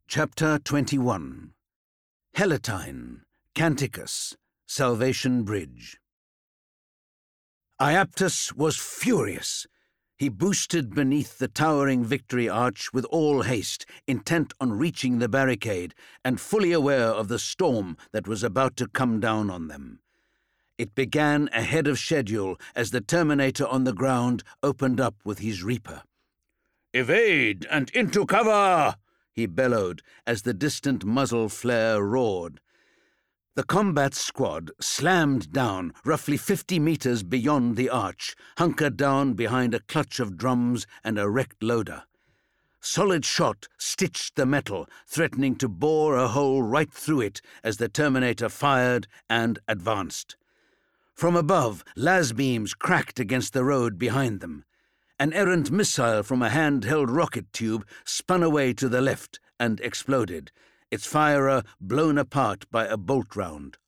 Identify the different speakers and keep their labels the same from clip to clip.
Speaker 1: Chapter 21. Heletine, Canticus, Salvation Bridge. Iaptus was furious. He boosted beneath the towering victory arch with all haste, intent on reaching the barricade and fully aware of the storm that was about to come down on them. It began ahead of schedule as the Terminator on the ground opened up with his Reaper. "Evade and into cover!" he bellowed as the distant muzzle flare roared. The combat squad slammed down roughly 50 meters beyond the arch, hunkered down behind a clutch of drums and a wrecked loader. Solid shot stitched the metal, threatening to bore a hole right through it as the Terminator fired and advanced. From above, las beams cracked against the road behind them. An errant missile from a handheld rocket tube spun away to the left and exploded, its firer blown apart by a bolt round.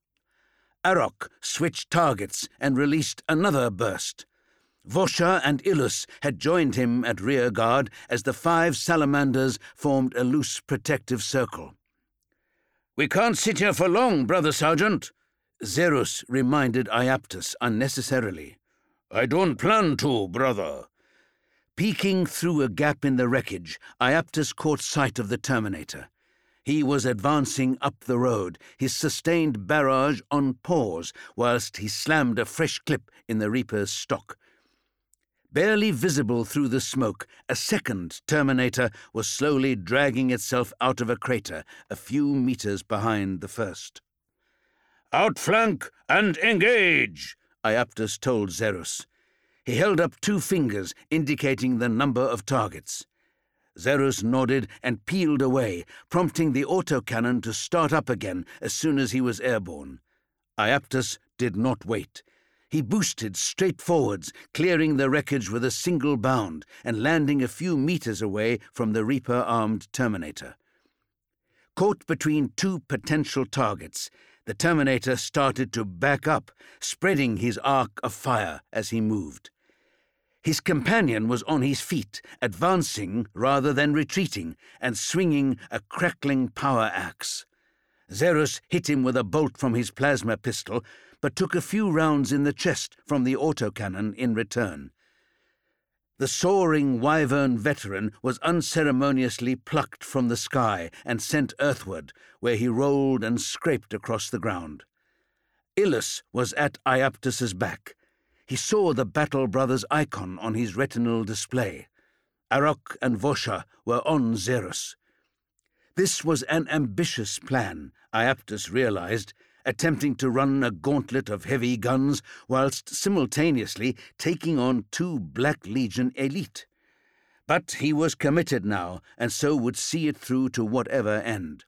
Speaker 1: Arok switched targets and released another burst. Vosha and Illus had joined him at rear guard as the 5 salamanders formed a loose protective circle. "We can't sit here for long, Brother Sergeant," Zerus reminded Iaptus unnecessarily. "I don't plan to, brother." Peeking through a gap in the wreckage, Iaptus caught sight of the Terminator. He was advancing up the road, his sustained barrage on pause, whilst he slammed a fresh clip in the Reaper's stock. Barely visible through the smoke, a second Terminator was slowly dragging itself out of a crater a few meters behind the first. "Outflank and engage," Iaptus told Zerus. He held up 2 fingers, indicating the number of targets. Zerus nodded and peeled away, prompting the autocannon to start up again as soon as he was airborne. Iaptus did not wait. He boosted straight forwards, clearing the wreckage with a single bound and landing a few meters away from the Reaper-armed Terminator. Caught between 2 potential targets, the Terminator started to back up, spreading his arc of fire as he moved. His companion was on his feet, advancing rather than retreating, and swinging a crackling power axe. Zerus hit him with a bolt from his plasma pistol, but took a few rounds in the chest from the autocannon in return. The soaring wyvern veteran was unceremoniously plucked from the sky and sent earthward, where he rolled and scraped across the ground. Illus was at Iaptus's back. He saw the Battle Brothers icon on his retinal display. Arok and Vosha were on Zerus. This was an ambitious plan, Iaptus realized, attempting to run a gauntlet of heavy guns whilst simultaneously taking on 2 Black Legion elite. But he was committed now, and so would see it through to whatever end.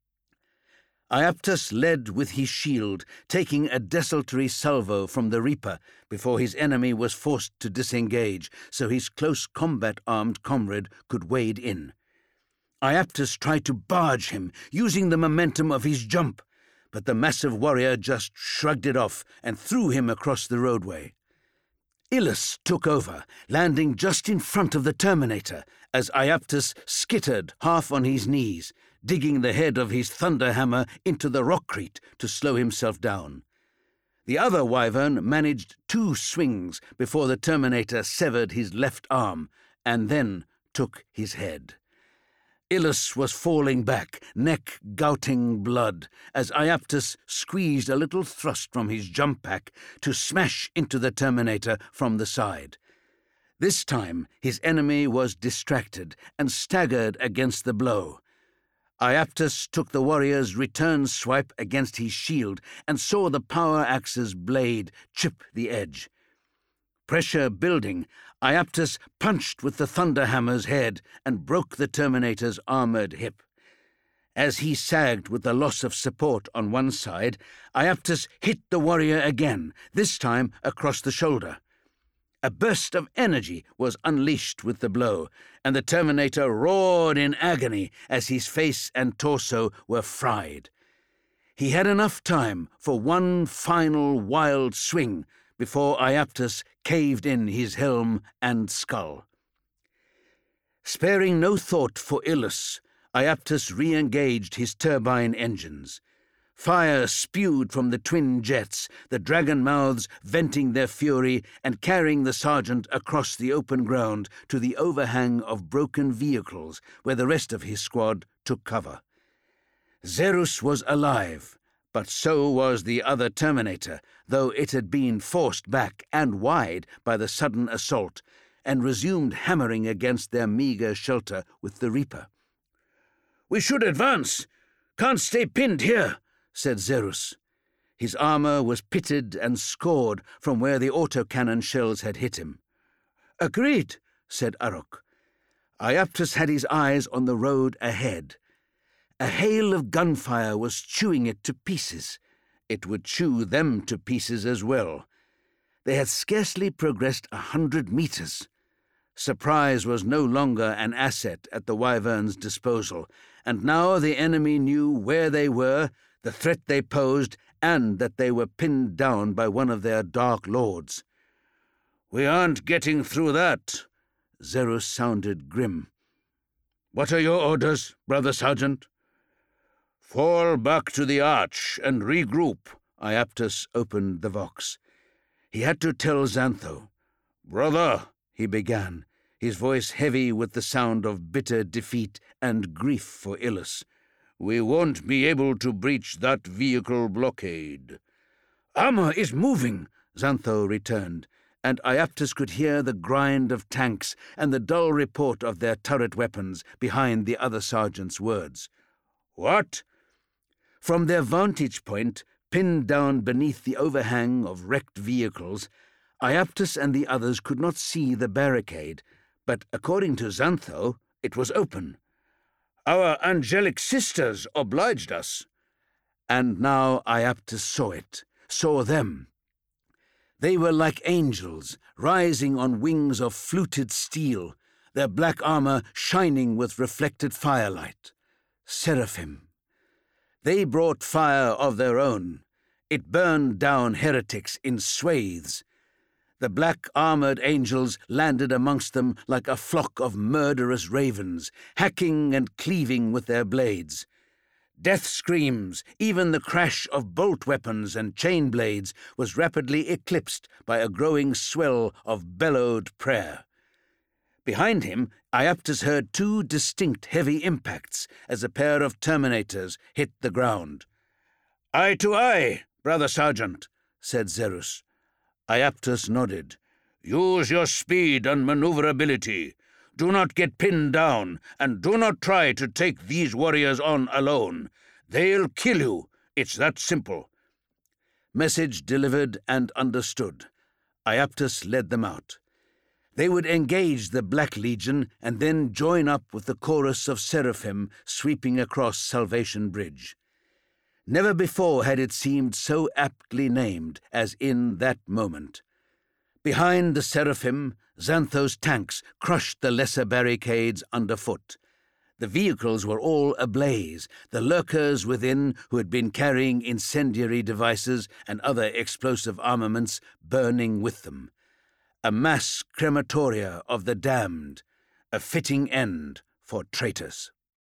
Speaker 1: Iaptus led with his shield, taking a desultory salvo from the Reaper before his enemy was forced to disengage, so his close combat-armed comrade could wade in. Iaptus tried to barge him, using the momentum of his jump, but the massive warrior just shrugged it off and threw him across the roadway. Illus took over, landing just in front of the Terminator, as Iaptus skittered half on his knees, digging the head of his thunderhammer into the rockcrete to slow himself down. The other wyvern managed 2 swings before the Terminator severed his left arm, and then took his head. Illus was falling back, neck gouting blood, as Iaptus squeezed a little thrust from his jump pack to smash into the Terminator from the side. This time his enemy was distracted and staggered against the blow. Iaptus took the warrior's return swipe against his shield and saw the power axe's blade chip the edge. Pressure building, Iaptus punched with the thunderhammer's head and broke the Terminator's armored hip. As he sagged with the loss of support on one side, Iaptus hit the warrior again, this time across the shoulder. A burst of energy was unleashed with the blow, and the Terminator roared in agony as his face and torso were fried. He had enough time for one final wild swing before Iaptus caved in his helm and skull. Sparing no thought for Illus, Iaptus re-engaged his turbine engines. Fire spewed from the twin jets, the dragon mouths venting their fury and carrying the sergeant across the open ground to the overhang of broken vehicles where the rest of his squad took cover. Zerus was alive, but so was the other Terminator, though it had been forced back and wide by the sudden assault and resumed hammering against their meagre shelter with the Reaper. "We should advance. Can't stay pinned here," said Zerus. His armor was pitted and scored from where the autocannon shells had hit him. "Agreed," said Arok. Iaptus had his eyes on the road ahead. A hail of gunfire was chewing it to pieces. It would chew them to pieces as well. They had scarcely progressed 100 meters. Surprise was no longer an asset at the Wyvern's disposal, and now the enemy knew where they were, the threat they posed, and that they were pinned down by one of their Dark Lords. "We aren't getting through that," Zerus sounded grim. "What are your orders, Brother Sergeant?" "Fall back to the arch and regroup," Iaptus opened the Vox. He had to tell Xantho. "Brother," he began, his voice heavy with the sound of bitter defeat and grief for Ilus, "we won't be able to breach that vehicle blockade." "Armor is moving," Xantho returned, and Iaptus could hear the grind of tanks and the dull report of their turret weapons behind the other sergeant's words. "What?" From their vantage point, pinned down beneath the overhang of wrecked vehicles, Iaptus and the others could not see the barricade, but according to Xantho, it was open. "Our angelic sisters obliged us." And now Iaptus saw it, saw them. They were like angels, rising on wings of fluted steel, their black armor shining with reflected firelight. Seraphim. They brought fire of their own. It burned down heretics in swathes. The black-armored angels landed amongst them like a flock of murderous ravens, hacking and cleaving with their blades. Death screams, even the crash of bolt weapons and chain blades, was rapidly eclipsed by a growing swell of bellowed prayer. Behind him, Iaptus heard 2 distinct heavy impacts as a pair of Terminators hit the ground. "Eye to eye, Brother Sergeant," said Zerus. Iaptus nodded. "Use your speed and maneuverability. Do not get pinned down, and do not try to take these warriors on alone. They'll kill you. It's that simple." Message delivered and understood. Iaptus led them out. They would engage the Black Legion and then join up with the chorus of Seraphim sweeping across Salvation Bridge. Never before had it seemed so aptly named as in that moment. Behind the Seraphim, Xantho's tanks crushed the lesser barricades underfoot. The vehicles were all ablaze, the lurkers within who had been carrying incendiary devices and other explosive armaments burning with them. A mass crematoria of the damned, a fitting end for traitors.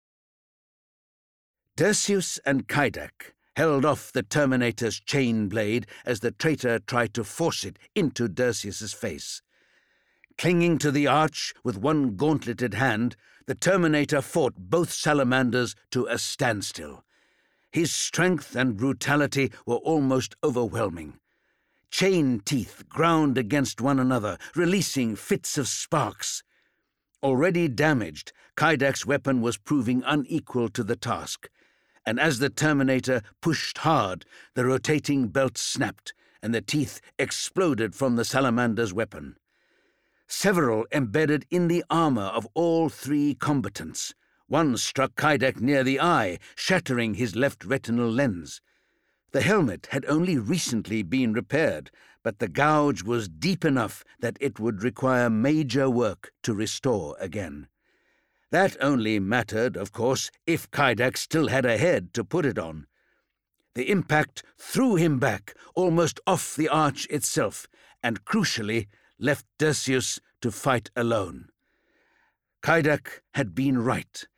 Speaker 1: Dersius and Kaidak held off the Terminator's chain blade as the traitor tried to force it into Dersius's face. Clinging to the arch with one gauntleted hand, the Terminator fought both salamanders to a standstill. His strength and brutality were almost overwhelming. Chain teeth ground against one another, releasing fits of sparks. Already damaged, Kaidak's weapon was proving unequal to the task, and as the Terminator pushed hard, the rotating belt snapped, and the teeth exploded from the salamander's weapon. Several embedded in the armor of all 3 combatants. One struck Kaidak near the eye, shattering his left retinal lens. The helmet had only recently been repaired, but the gouge was deep enough that it would require major work to restore again. That only mattered, of course, if Kaidak still had a head to put it on. The impact threw him back, almost off the arch itself, and crucially left Dersius to fight alone. Kaidak had been right.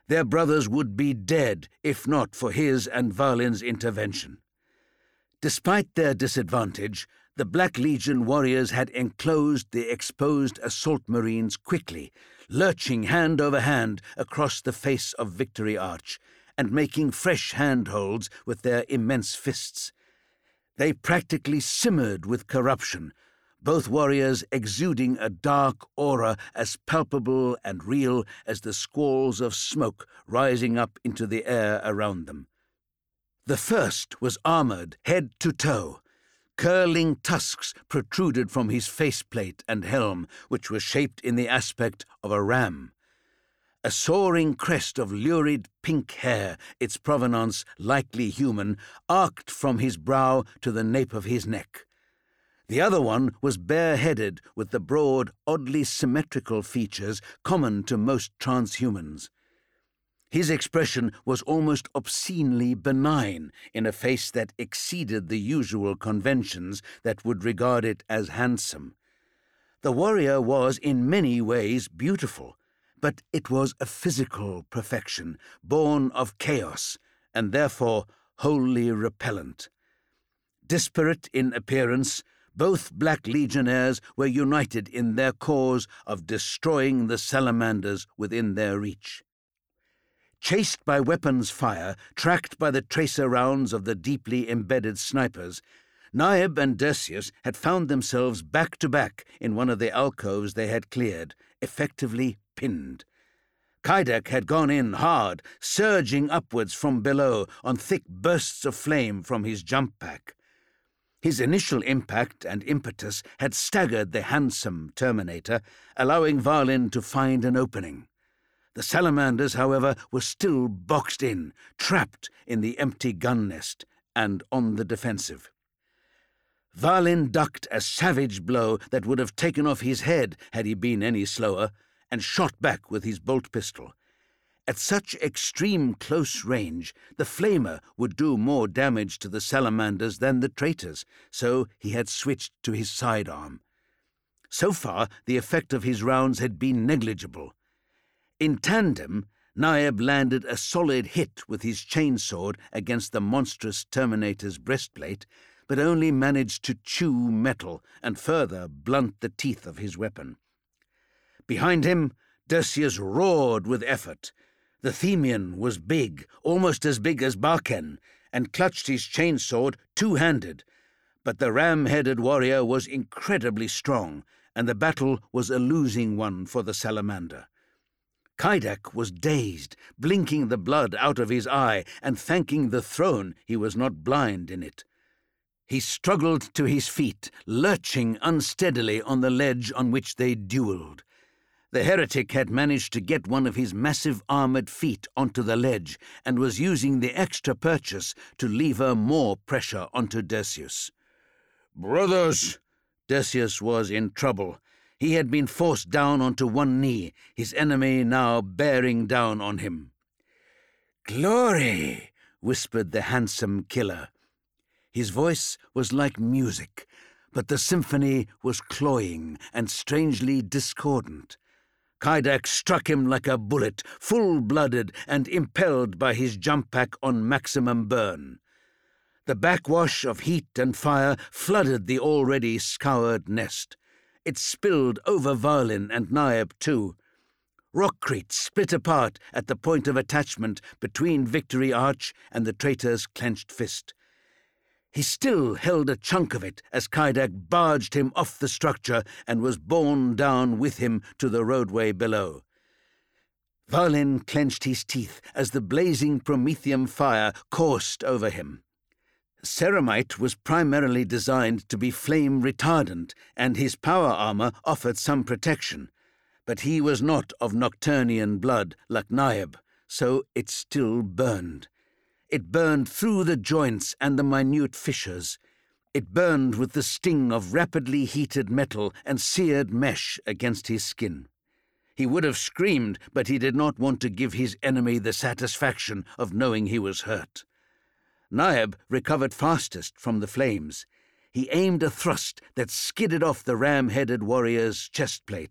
Speaker 1: Their brothers would be dead if not for his and Valin's intervention. Despite their disadvantage, the Black Legion warriors had enclosed the exposed assault marines quickly, lurching hand over hand across the face of Victory Arch, and making fresh handholds with their immense fists. They practically simmered with corruption, both warriors exuding a dark aura as palpable and real as the squalls of smoke rising up into the air around them. The first was armored head to toe. Curling tusks protruded from his faceplate and helm, which was shaped in the aspect of a ram. A soaring crest of lurid pink hair, its provenance likely human, arced from his brow to the nape of his neck. The other one was bare-headed, with the broad, oddly symmetrical features common to most transhumans. His expression was almost obscenely benign in a face that exceeded the usual conventions that would regard it as handsome. The warrior was in many ways beautiful, but it was a physical perfection, born of chaos, and therefore wholly repellent. Disparate in appearance, both Black Legionnaires were united in their cause of destroying the salamanders within their reach. Chased by weapons fire, tracked by the tracer rounds of the deeply embedded snipers, Naib and Dercius had found themselves back-to-back in one of the alcoves they had cleared, effectively pinned. Kaidak had gone in hard, surging upwards from below on thick bursts of flame from his jump pack. His initial impact and impetus had staggered the handsome Terminator, allowing Valin to find an opening. The salamanders, however, were still boxed in, trapped in the empty gun nest, and on the defensive. Valin ducked a savage blow that would have taken off his head had he been any slower, and shot back with his bolt pistol. At such extreme close range, the flamer would do more damage to the salamanders than the traitors, so he had switched to his sidearm. So far, the effect of his rounds had been negligible. In tandem, Naib landed a solid hit with his chainsword against the monstrous Terminator's breastplate, but only managed to chew metal and further blunt the teeth of his weapon. Behind him, Dercius roared with effort. The Themian was big, almost as big as Barken, and clutched his chainsword two-handed. But the ram-headed warrior was incredibly strong, and the battle was a losing one for the salamander. Kaidak was dazed, blinking the blood out of his eye and thanking the throne he was not blind in it. He struggled to his feet, lurching unsteadily on the ledge on which they duelled. The heretic had managed to get one of his massive armoured feet onto the ledge and was using the extra purchase to lever more pressure onto Dercius. "Brothers!" Dercius was in trouble. He had been forced down onto one knee, his enemy now bearing down on him. "Glory!" whispered the handsome killer. His voice was like music, but the symphony was cloying and strangely discordant. Kaidak struck him like a bullet, full-blooded and impelled by his jump pack on maximum burn. The backwash of heat and fire flooded the already scoured nest. It spilled over Valin and Naib too. Rockcrete split apart at the point of attachment between Victory Arch and the traitor's clenched fist. He still held a chunk of it as Kaidak barged him off the structure and was borne down with him to the roadway below. Valin clenched his teeth as the blazing promethium fire coursed over him. Ceramite was primarily designed to be flame retardant, and his power armor offered some protection, but he was not of Nocturnian blood like Naib, so it still burned. It burned through the joints and the minute fissures. It burned with the sting of rapidly heated metal and seared mesh against his skin. He would have screamed, but he did not want to give his enemy the satisfaction of knowing he was hurt. Naib recovered fastest from the flames. He aimed a thrust that skidded off the ram-headed warrior's chestplate,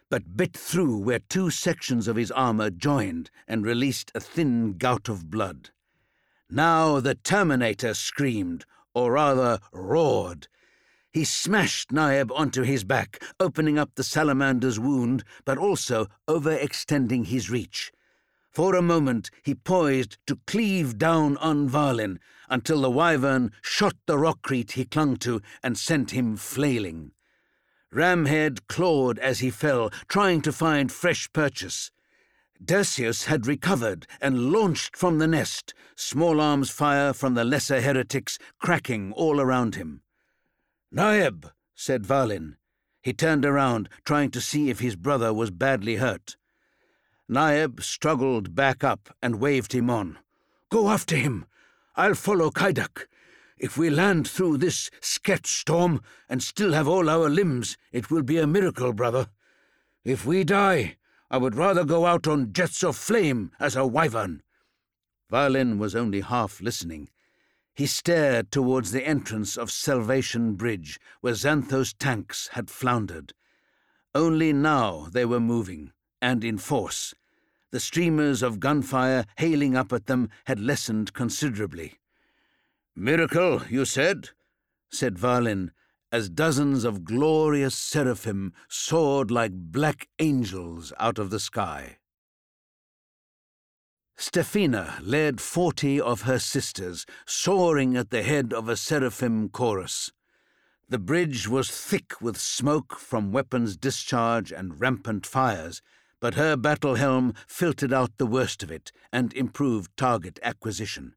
Speaker 1: but bit through where two sections of his armor joined and released a thin gout of blood. Now the Terminator screamed, or rather roared. He smashed Naeb onto his back, opening up the salamander's wound, but also overextending his reach. For a moment he poised to cleave down on Valin, until the wyvern shot the rockcrete he clung to and sent him flailing. Ramhead clawed as he fell, trying to find fresh purchase. Dercius had recovered and launched from the nest, small arms fire from the lesser heretics cracking all around him. "Naeb," said Valin. He turned around, trying to see if his brother was badly hurt. Naeb struggled back up and waved him on. "Go after him. I'll follow Kaidak. If we land through this sketch storm and still have all our limbs, it will be a miracle, brother. If we die, I would rather go out on jets of flame as a wyvern." Valin was only half listening. He stared towards the entrance of Salvation Bridge, where Xanthos tanks had floundered. Only now they were moving, and in force. The streamers of gunfire hailing up at them had lessened considerably. "Miracle, you said?" said Valin, as dozens of glorious seraphim soared like black angels out of the sky. Stefina led 40 of her sisters, soaring at the head of a seraphim chorus. The bridge was thick with smoke from weapons discharge and rampant fires, but her battle helm filtered out the worst of it and improved target acquisition.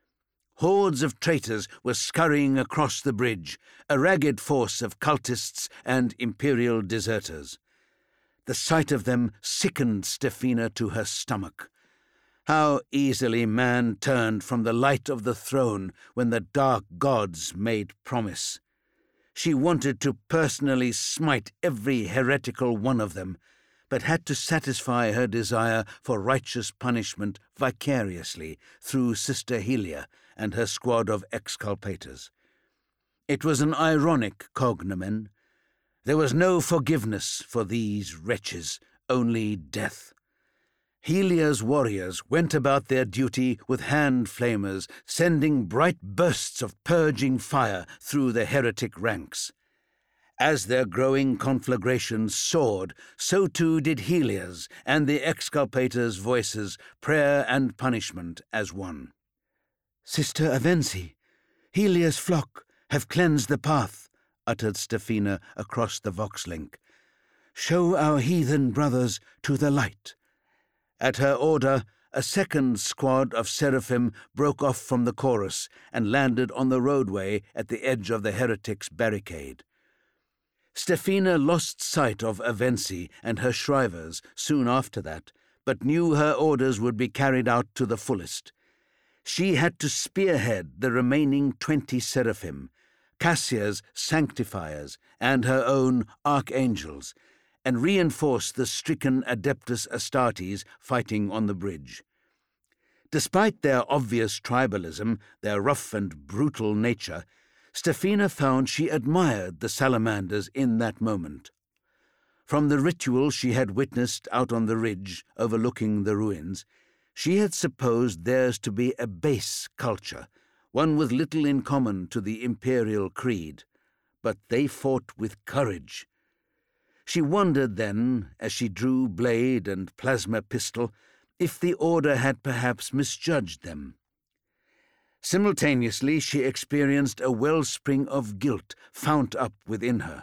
Speaker 1: Hordes of traitors were scurrying across the bridge, a ragged force of cultists and imperial deserters. The sight of them sickened Stefina to her stomach. How easily man turned from the light of the throne when the dark gods made promise. She wanted to personally smite every heretical one of them, but had to satisfy her desire for righteous punishment vicariously through Sister Helia and her squad of exculpators. It was an ironic cognomen. There was no forgiveness for these wretches, only death. Helia's warriors went about their duty with hand flamers, sending bright bursts of purging fire through the heretic ranks. As their growing conflagrations soared, so too did Helia's and the exculpators' voices, prayer and punishment as one. "Sister Avensi, Helia's flock have cleansed the path," uttered Stefina across the vox-link. "Show our heathen brothers to the light." At her order, a second squad of seraphim broke off from the chorus and landed on the roadway at the edge of the heretics' barricade. Stefina lost sight of Avensi and her shrivers soon after that, but knew her orders would be carried out to the fullest. She had to spearhead the remaining 20 seraphim, Cassia's sanctifiers and her own archangels, and reinforce the stricken Adeptus Astartes fighting on the bridge. Despite their obvious tribalism, their rough and brutal nature, Stefina found she admired the salamanders in that moment. From the ritual she had witnessed out on the ridge overlooking the ruins, she had supposed theirs to be a base culture, one with little in common to the imperial creed. But they fought with courage. She wondered then, as she drew blade and plasma pistol, if the Order had perhaps misjudged them. Simultaneously, she experienced a wellspring of guilt fount up within her.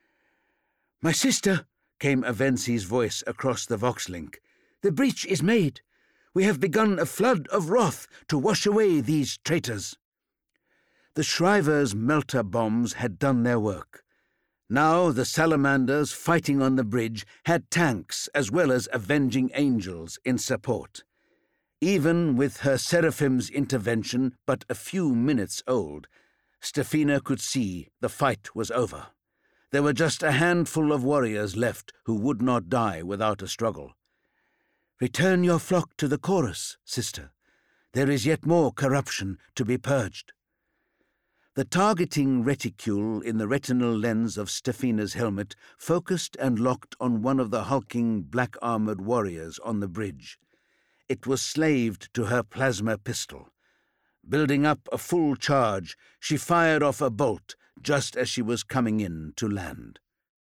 Speaker 1: "My sister," came Avensi's voice across the vox-link, "the breach is made. We have begun a flood of wrath to wash away these traitors." The Shrivers' melter bombs had done their work. Now the salamanders fighting on the bridge had tanks as well as avenging angels in support. Even with her seraphim's intervention but a few minutes old, Stefina could see the fight was over. There were just a handful of warriors left who would not die without a struggle. "Return your flock to the chorus, sister. There is yet more corruption to be purged." The targeting reticule in the retinal lens of Stefina's helmet focused and locked on one of the hulking black-armored warriors on the bridge. It was slaved to her plasma pistol. Building up a full charge, she fired off a bolt just as she was coming in to land.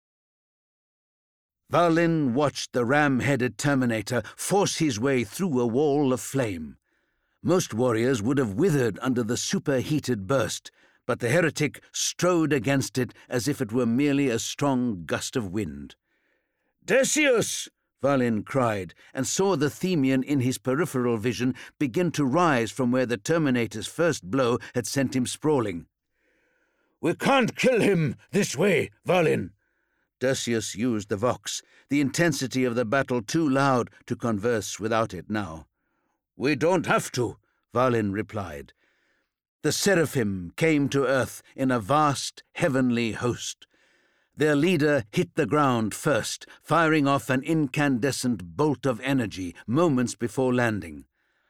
Speaker 1: Valin watched the ram-headed Terminator force his way through a wall of flame. Most warriors would have withered under the superheated burst, but the heretic strode against it as if it were merely a strong gust of wind. "Decius!" Valin cried, and saw the Themian in his peripheral vision begin to rise from where the Terminator's first blow had sent him sprawling. "We can't kill him this way, Valin." Decius used the vox, the intensity of the battle too loud to converse without it now. "We don't have to," Valin replied. The Seraphim came to earth in a vast, heavenly host. Their leader hit the ground first, firing off an incandescent bolt of energy moments before landing.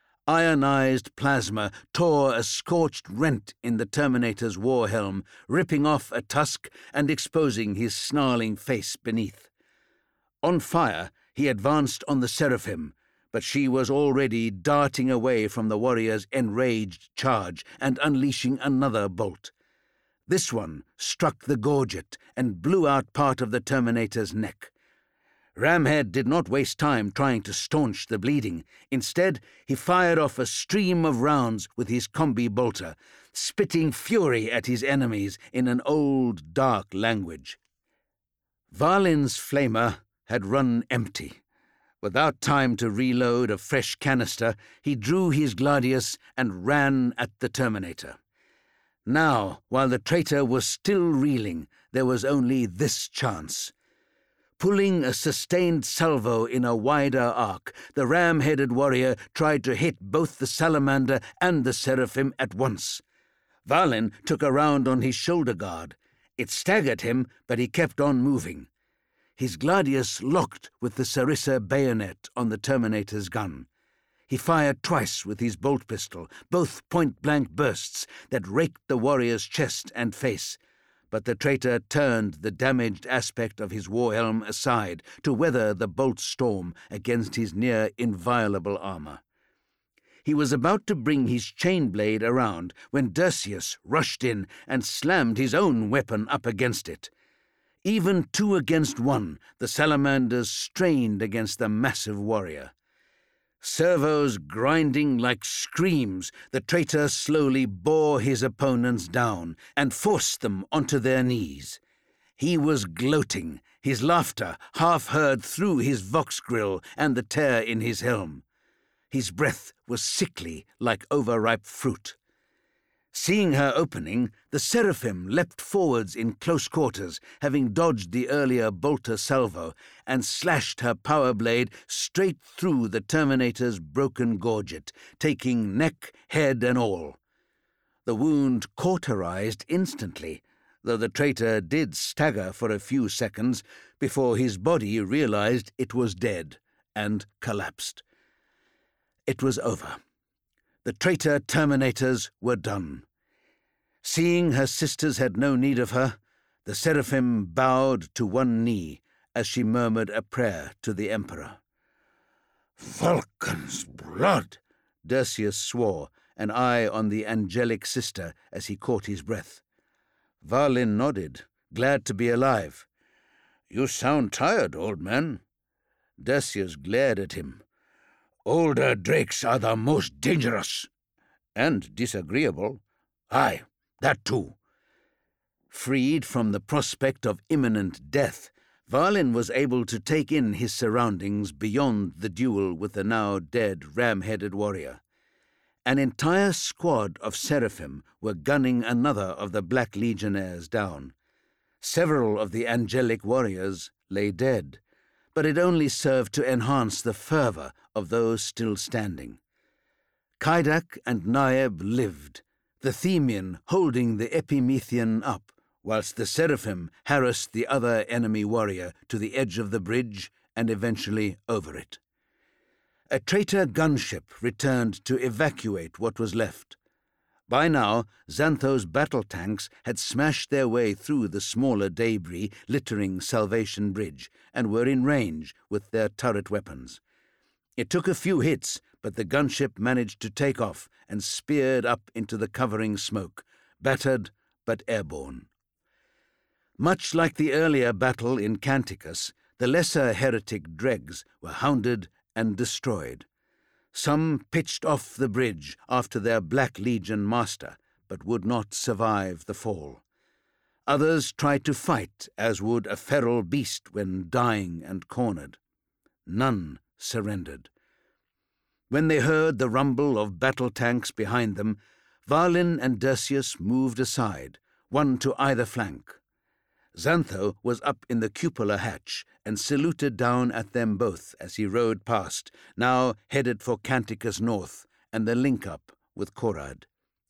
Speaker 1: Ionized plasma tore a scorched rent in the Terminator's war helm, ripping off a tusk and exposing his snarling face beneath. On fire, he advanced on the Seraphim, but she was already darting away from the warrior's enraged charge and unleashing another bolt. This one struck the gorget and blew out part of the Terminator's neck. Ramhead did not waste time trying to staunch the bleeding. Instead, he fired off a stream of rounds with his combi bolter, spitting fury at his enemies in an old, dark language. Valin's flamer had run empty. Without time to reload a fresh canister, he drew his gladius and ran at the Terminator. Now, while the traitor was still reeling, there was only this chance. Pulling a sustained salvo in a wider arc, the ram-headed warrior tried to hit both the salamander and the Seraphim at once. Valin took a round on his shoulder guard. It staggered him, but he kept on moving. His gladius locked with the Sarissa bayonet on the Terminator's gun. He fired twice with his bolt pistol, both point-blank bursts that raked the warrior's chest and face, but the traitor turned the damaged aspect of his war helm aside to weather the bolt storm against his near-inviolable armor. He was about to bring his chain blade around when Decius rushed in and slammed his own weapon up against it. Even 2 against 1, the salamanders strained against the massive warrior. Servos grinding like screams, the traitor slowly bore his opponents down and forced them onto their knees. He was gloating, his laughter half heard through his vox grill and the tear in his helm. His breath was sickly like overripe fruit. Seeing her opening, the Seraphim leapt forwards in close quarters, having dodged the earlier bolter salvo, and slashed her power blade straight through the Terminator's broken gorget, taking neck, head, and all. The wound cauterized instantly, though the traitor did stagger for a few seconds before his body realized it was dead and collapsed. It was over. The traitor Terminators were done. Seeing her sisters had no need of her, the Seraphim bowed to one knee as she murmured a prayer to the Emperor. "Vulcan's blood!" Decius swore, an eye on the angelic sister as he caught his breath. Valin nodded, glad to be alive. "You sound tired, old man." Decius glared at him. "Older drakes are the most dangerous." "And disagreeable." "Aye, that too." Freed from the prospect of imminent death, Valin was able to take in his surroundings beyond the duel with the now dead ram-headed warrior. An entire squad of Seraphim were gunning another of the Black Legionnaires down. Several of the angelic warriors lay dead, but it only served to enhance the fervor of those still standing. Kaidak and Naeb lived, the Themian holding the Epimethian up, whilst the Seraphim harassed the other enemy warrior to the edge of the bridge and eventually over it. A traitor gunship returned to evacuate what was left. By now, Xantho's battle tanks had smashed their way through the smaller debris littering Salvation Bridge and were in range with their turret weapons. It took a few hits, but the gunship managed to take off and speared up into the covering smoke, battered but airborne. Much like the earlier battle in Canticus, the lesser heretic dregs were hounded and destroyed. Some pitched off the bridge after their Black Legion master, but would not survive the fall. Others tried to fight as would a feral beast when dying and cornered. None surrendered. When they heard the rumble of battle tanks behind them, Valin and Dercius moved aside, one to either flank. Xantho was up in the cupola hatch and saluted down at them both as he rode past, now headed for Canticus North and the link-up with Korad.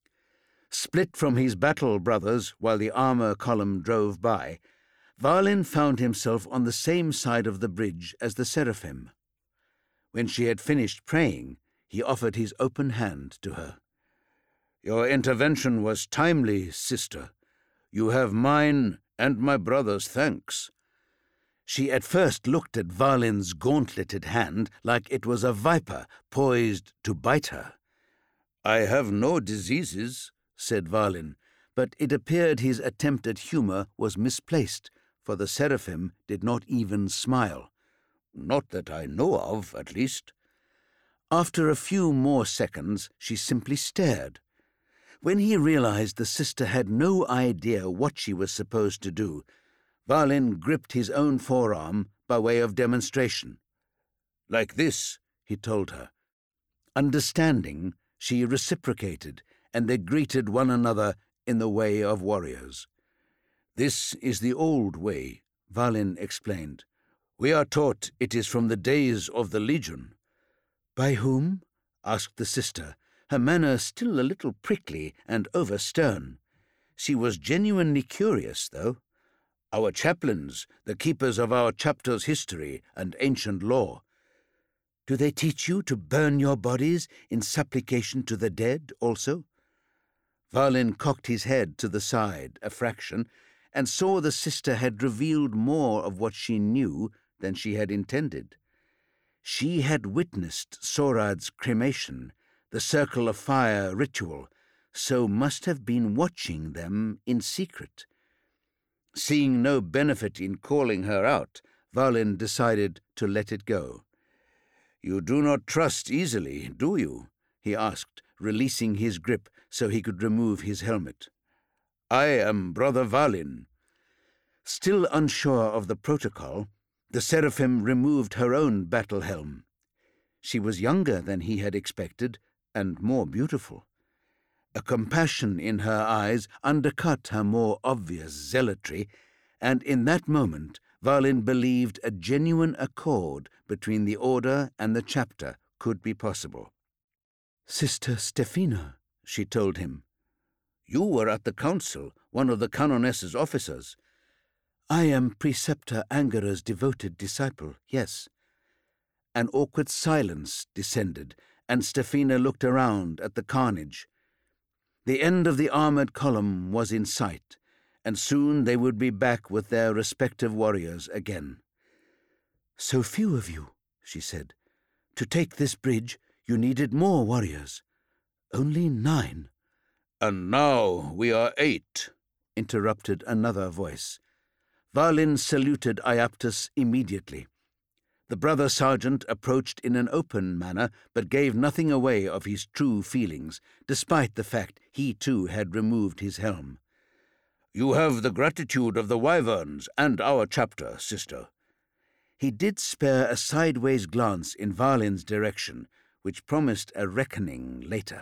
Speaker 1: Split from his battle brothers while the armor column drove by, Valin found himself on the same side of the bridge as the Seraphim. When she had finished praying, he offered his open hand to her. "Your intervention was timely, sister. You have mine and my brother's thanks." She at first looked at Valin's gauntleted hand like it was a viper poised to bite her. "I have no diseases," said Valin, but it appeared his attempt at humour was misplaced, for the Seraphim did not even smile. "Not that I know of, at least." After a few more seconds, she simply stared. When he realized the sister had no idea what she was supposed to do, Valin gripped his own forearm by way of demonstration. "Like this," he told her. Understanding, she reciprocated, and they greeted one another in the way of warriors. "This is the old way," Valin explained. "We are taught it is from the days of the Legion." "By whom?" asked the sister, her manner still a little prickly and over-stern. She was genuinely curious, though. "Our chaplains, the keepers of our chapter's history and ancient law." "Do they teach you to burn your bodies in supplication to the dead also?" Valin cocked his head to the side a fraction and saw the sister had revealed more of what she knew than she had intended. She had witnessed Sorad's cremation, the Circle of Fire ritual, so must have been watching them in secret. Seeing no benefit in calling her out, Valin decided to let it go. "You do not trust easily, do you?" he asked, releasing his grip so he could remove his helmet. "I am Brother Valin." Still unsure of the protocol, the Seraphim removed her own battle helm. She was younger than he had expected, and more beautiful. A compassion in her eyes undercut her more obvious zealotry, and in that moment Valin believed a genuine accord between the Order and the chapter could be possible. "Sister Stefina," she told him. "You were at the council, one of the Canoness's officers." "I am Preceptor Angara's devoted disciple, yes." An awkward silence descended, and Stefina looked around at the carnage. The end of the armoured column was in sight, and soon they would be back with their respective warriors again. "So few of you," she said. "To take this bridge, you needed more warriors. Only 9. "And now we are 8, interrupted another voice. Valin saluted Iaptus immediately. The brother sergeant approached in an open manner, but gave nothing away of his true feelings, despite the fact he too had removed his helm. "You have the gratitude of the Wyverns and our chapter, sister." He did spare a sideways glance in Valin's direction, which promised a reckoning later.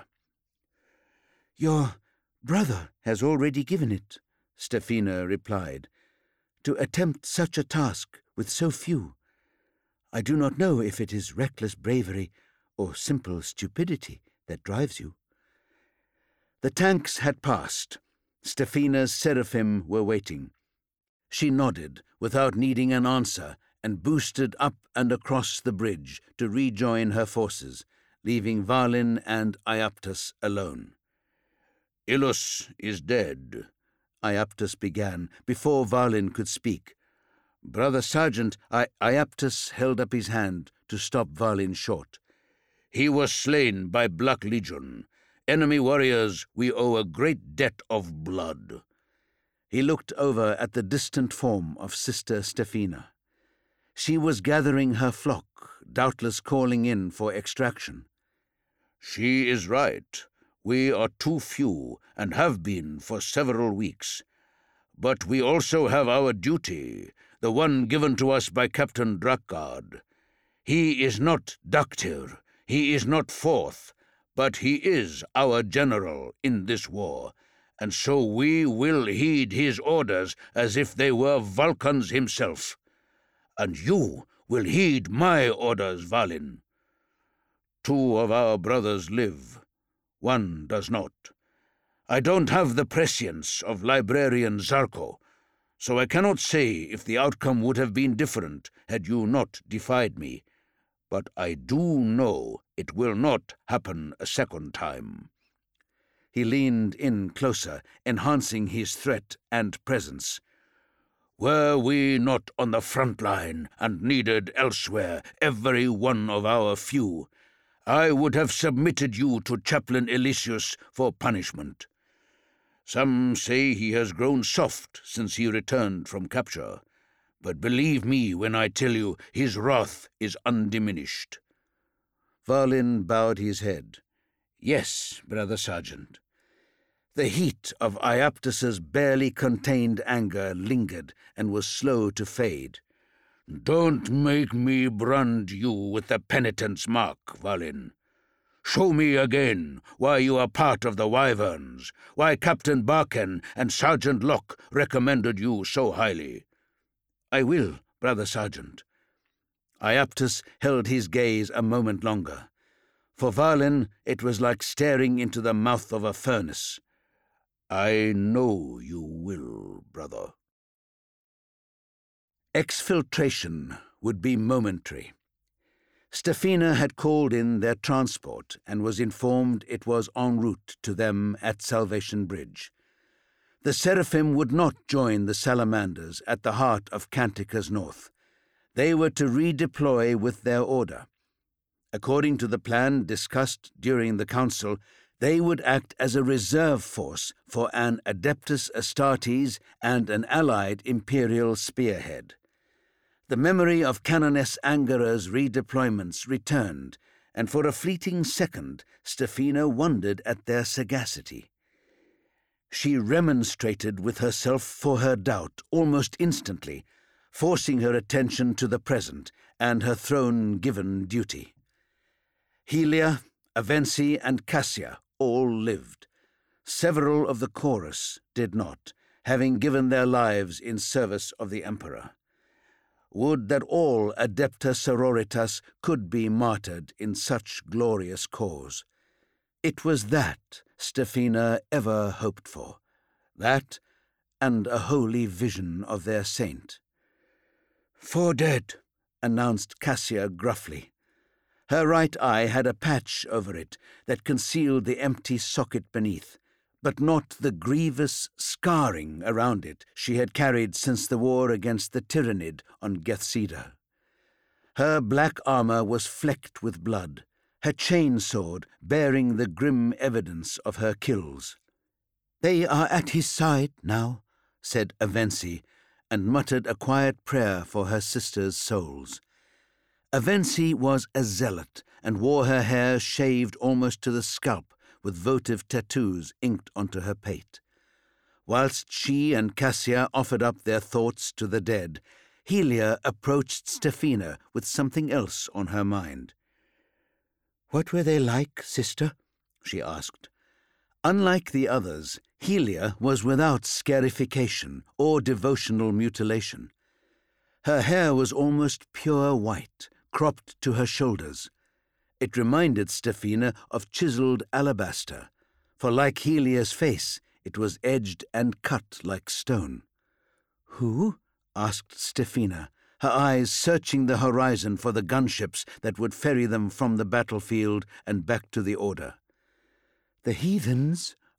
Speaker 1: "Your brother has already given it," Stefina replied. "To attempt such a task with so few. I do not know if it is reckless bravery or simple stupidity that drives you." The tanks had passed. Stefina's Seraphim were waiting. She nodded without needing an answer and boosted up and across the bridge to rejoin her forces, leaving Valin and Iaptus alone. Ilus is dead, Iaptus began, before Valin could speak. Brother Sergeant, Iaptus held up his hand to stop Valin short. He was slain by Black Legion. Enemy warriors, we owe a great debt of blood. He looked over at the distant form of Sister Stephina. She was gathering her flock, doubtless calling in for extraction. She is right. We are too few, and have been for several weeks. But we also have our duty, the one given to us by Captain Drakgard. He is not Dactyr, he is not Forth, but he is our general in this war, and so we will heed his orders as if they were Vulcan's himself. And you will heed my orders, Valin. 2 of our brothers live. 1 does not. I don't have the prescience of Librarian Zarko, so I cannot say if the outcome would have been different had you not defied me. But I do know it will not happen a second time. He leaned in closer, enhancing his threat and presence. Were we not on the front line and needed elsewhere, every one of our few, I would have submitted you to Chaplain Elysius for punishment. Some say he has grown soft since he returned from capture, but believe me when I tell you his wrath is undiminished. Valin bowed his head. Yes, Brother Sergeant. The heat of Iaptus's barely contained anger lingered and was slow to fade. Don't make me brand you with the penitence mark, Valin. Show me again why you are part of the Wyverns, why Captain Barken and Sergeant Locke recommended you so highly. I will, Brother Sergeant. Iaptus held his gaze a moment longer. For Valin, it was like staring into the mouth of a furnace. I know you will, brother. Exfiltration would be momentary. Stephina had called in their transport and was informed it was en route to them at Salvation Bridge. The Seraphim would not join the Salamanders at the heart of Cantica's north. They were to redeploy with their order. According to the plan discussed during the council, they would act as a reserve force for an Adeptus Astartes and an allied Imperial spearhead. The memory of Canoness Angara's redeployments returned, and for a fleeting second, Stephina wondered at their sagacity. She remonstrated with herself for her doubt almost instantly, forcing her attention to the present and her throne-given duty. Helia, Avensi, and Cassia all lived. Several of the chorus did not, having given their lives in service of the Emperor. Would that all Adepta Sororitas could be martyred in such glorious cause. It was that Stephina ever hoped for, that and a holy vision of their saint. 4 dead, announced Cassia gruffly. Her right eye had a patch over it that concealed the empty socket beneath, but not the grievous scarring around it she had carried since the war against the Tyrannid on Gethseda. Her black armor was flecked with blood, her chainsword bearing the grim evidence of her kills. "They are at his side now," said Avensi, and muttered a quiet prayer for her sisters' souls. Avensi was a zealot and wore her hair shaved almost to the scalp, with votive tattoos inked onto her pate. Whilst she and Cassia offered up their thoughts to the dead, Helia approached Stephina with something else on her mind. "What were they like, sister?" she asked. Unlike the others, Helia was without scarification or devotional mutilation. Her hair was almost pure white, cropped to her shoulders. It reminded Stephina of chiseled alabaster, for like Helia's face, it was edged and cut like stone. "Who?" asked Stephina, her eyes searching the horizon for the gunships that would ferry them from the battlefield and back to the Order. "The heathens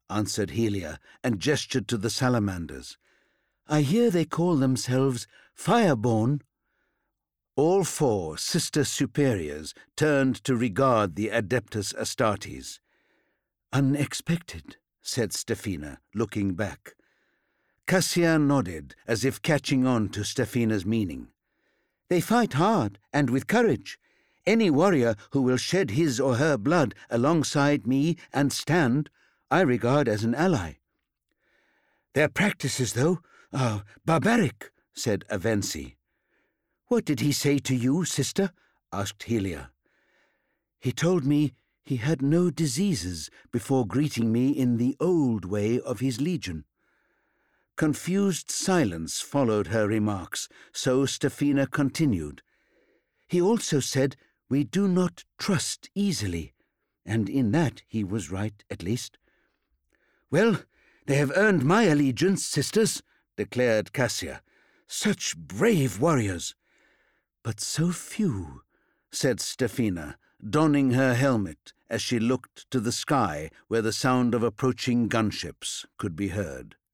Speaker 1: answered Helia, and gestured to the salamanders. "I hear they call themselves Fireborn." All four sister superiors turned to regard the Adeptus Astartes. "Unexpected," said Stefina, looking back. Cassia nodded, as if catching on to Stefina's meaning. "They fight hard and with courage. Any warrior who will shed his or her blood alongside me and stand, I regard as an ally." "Their practices, though, are barbaric," said Avensi. "What did he say to you, sister?" asked Helia. "He told me he had no diseases before greeting me in the old way of his legion." Confused silence followed her remarks, so Stefina continued. "He also said we do not trust easily, and in that he was right, at least." "Well, they have earned my allegiance, sisters," declared Cassia. "Such brave warriors." "But so few," said Stefina, donning her helmet as she looked to the sky where the sound of approaching gunships could be heard.